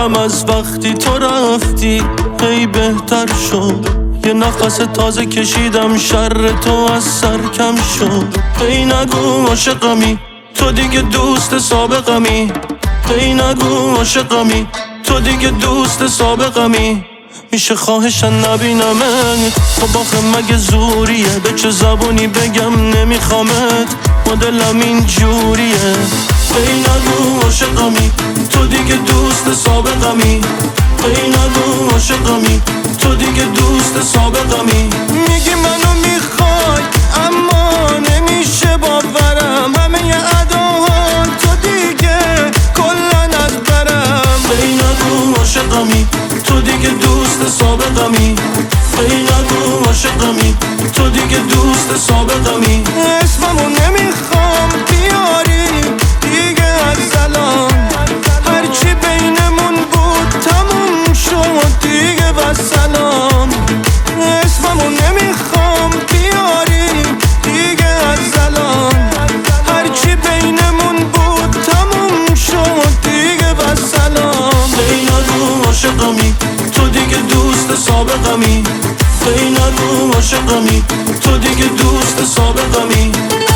حالم از وقتی تو رفتی هی بهتر شد. یه نفس تازه کشیدم، شر تو از سر کم شد. هی نگو عاشقمی، تو دیگه دوست سابقمی. هی نگو عاشقمی، تو دیگه دوست سابقمی. میشه خواهشن نبینمت، خب آخه مگه زوریه؟ به چه زبونی بگم نمیخوامت، مدلم این جوریه. هی نگو عاشقمی، تو دیگه دوست سابقمی. هی نگو عاشقمی، تو دیگه دوست سابقمی. میگی منو میخوای اما نمیشه باورم، همه ی اداها تو دیگه کلن از برم. هی نگو عاشقمی، تو دیگه دوست سابقمی. هی نگو عاشقمی، تو دیگه دوست سابقمی. اسممو نمیخوام بیاری دیگه از الان، هرچی بینمون بود تموم شد دیگه و سلام. اسممو نمیخوام بیاری دیگه از الان، هرچی بینمون بود تموم شد دیگه و سلام. هی نگو عاشقمی، تو دیگه دوست سابقمی. هی نگو عاشقمی، تو دیگه دوست سابقمی.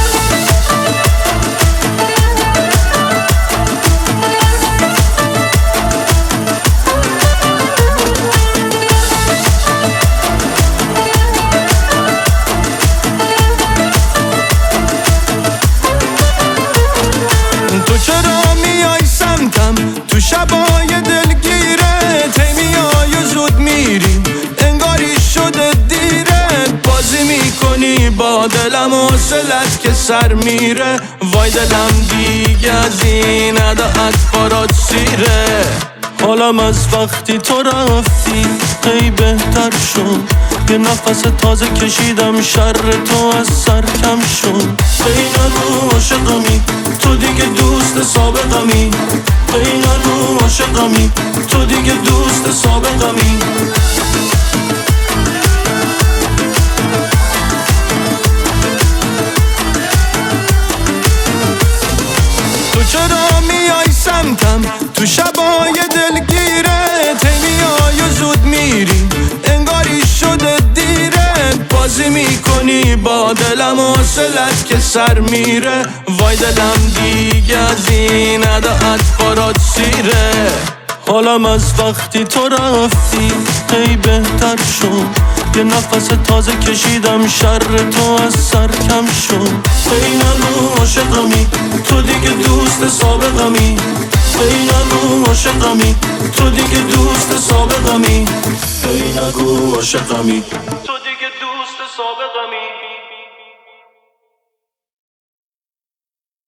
تو چرا میای سمتم تو شبای دلگیرت؟ هی میای و زود میری انگاری شده دیره. بازی میکنی با دلم و حوصلت که سر میره. وای دلم دیگه از این عداعت برات سیره. حالم از وقتی تو رفتی هی بهتر شد. یه نفس تازه کشیدم، شر تو از سر کم شد. هی نگو عاشقمی، تو دیگه دوست سابقمی. هی نگو عاشقمی، تو دیگه دوست سابقمی. تو چرا میای سمتم تو شبای دلگیرت؟ هی میای و زود میری انگاری شده دیره. بازی میکنی با دلم و حوصلت که سر میره. وای دلم دیگه از این عداعت برات سیره. حالم از وقتی تو رفتی هی بهتر شد. یه نفس تازه کشیدم، شر تو از سر کم شد. هی نگو عاشقمی، تو دیگه دوست سابقمی. هی نگو عاشقمی، تو دیگه دوست سابقمی. هی نگو عاشقمی، تو دیگه دوست سابقمی.